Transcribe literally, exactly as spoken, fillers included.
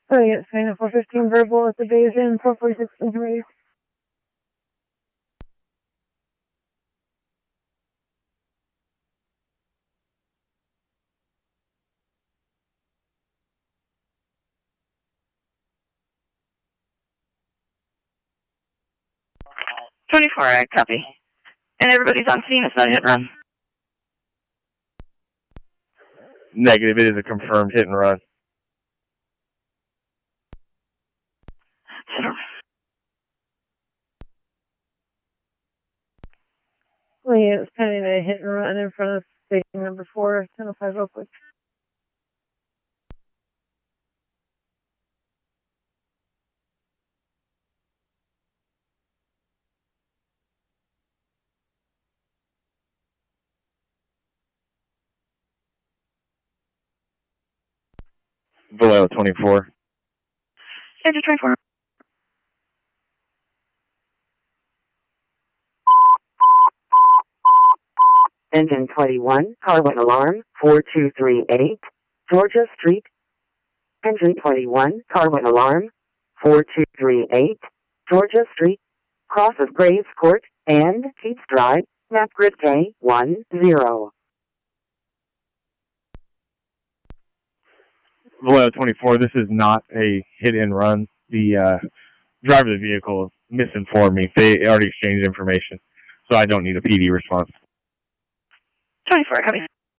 Oh, yeah, sign up for fifteen verbal at the base in four forty-six ready. twenty-four, I copy. And everybody's on scene. It's not a hit and run. Negative. It is a confirmed hit and run. So, Oh, yeah, it's pending a hit and run in front of station number four, ten oh five real quick. Vallejo twenty-four. Enter twenty-four. Engine twenty-one, Carwin Alarm, four two three eight, Georgia Street. Engine twenty-one, Carwin Alarm, four two three eight, Georgia Street, crosses Graves Court and Keats Drive, map grid K one zero. Vallejo twenty-four, this is not a hit and run. The uh, driver of the vehicle misinformed me. They already exchanged information, so I don't need a P D response. twenty-four, copy.